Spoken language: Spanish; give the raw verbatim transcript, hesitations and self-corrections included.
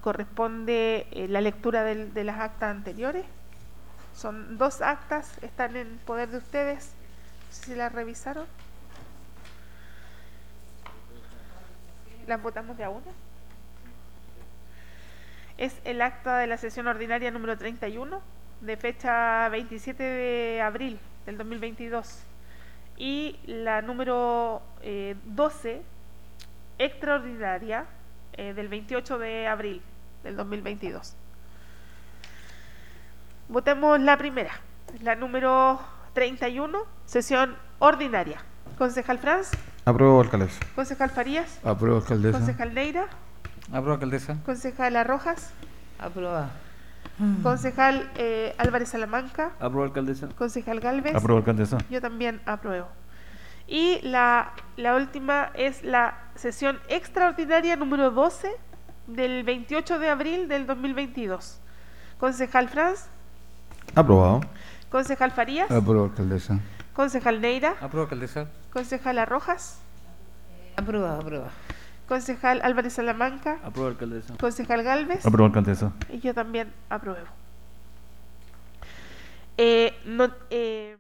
corresponde eh, la lectura del, de las actas anteriores. Son dos actas, están en poder de ustedes. No sé si las revisaron. ¿Las votamos de a una? Es el acta de la sesión ordinaria número treinta y uno, de fecha veintisiete de abril del dos mil veintidós. Y la número eh, doce, extraordinaria, eh, del veintiocho de abril del dos mil veintidós. Votemos la primera, la número treinta y uno, sesión ordinaria. Concejal Franz. Apruebo, alcaldesa. Concejal Farías. Apruebo, alcaldesa. Concejal Neira. Apruebo, alcaldesa. Concejala Rojas. Aprobada. Concejal eh, Álvarez Salamanca. Apruebo, alcaldesa. Concejal Galvez. Apruebo, alcaldesa. Yo también apruebo. Y la, la última es la sesión extraordinaria número doce del veintiocho de abril del dos mil veintidós. Concejal Franz. Aprobado. Concejal Farías. Apruebo, alcaldesa. Concejal Neira. Apruebo, alcaldesa. Concejala Rojas. Aprobada, aprobada. Concejal Álvarez Salamanca. Apruebo, alcaldesa. Concejal Galvez. Apruebo, alcaldesa. Y yo también apruebo. Eh, no, eh,